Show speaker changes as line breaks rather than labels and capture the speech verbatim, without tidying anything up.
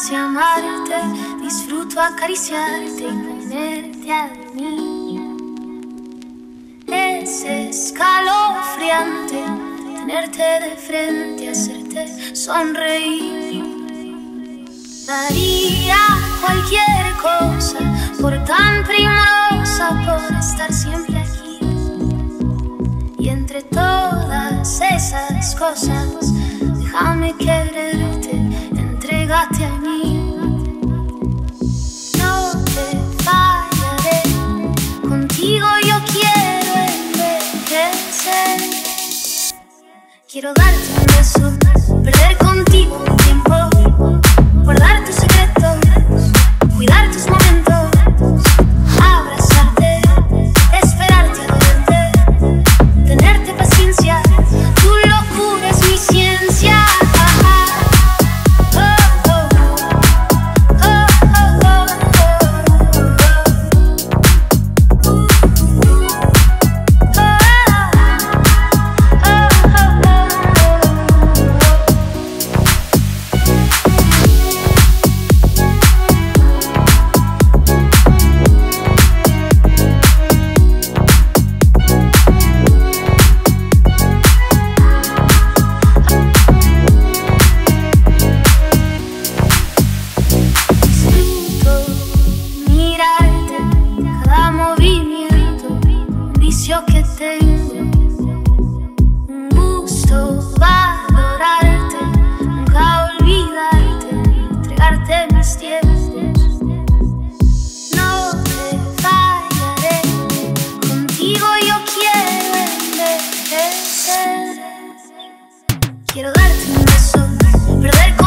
dulce amarte, disfruto acariciarte y ponerte a dormir. Es escalofriante tenerte de frente, hacerte sonreír. Daría cualquier cosa por tan primorosa, por estar siempre aquí. Y entre todas esas cosas, déjame quererte, entrégate a mí. No te fallaré, contigo yo quiero envejecer. Quiero darte un beso, perder contigo un tiempo, guardar tus secretos, cuidar tus momentos, abrazarte, esperarte a verte, tenerte paciencia, tu locura es mi ciencia. Que tengo un gusto valorarte, nunca olvidarte, entregarte mis tiempos. No te fallaré, contigo yo quiero envejecer. Quiero darte un beso, perder